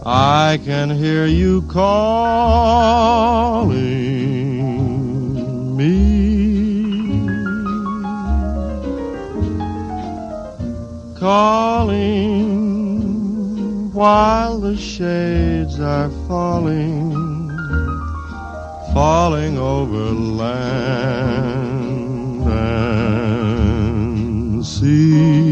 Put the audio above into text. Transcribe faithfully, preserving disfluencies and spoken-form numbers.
I can hear you calling me, calling while the shades are falling, falling over land and sea.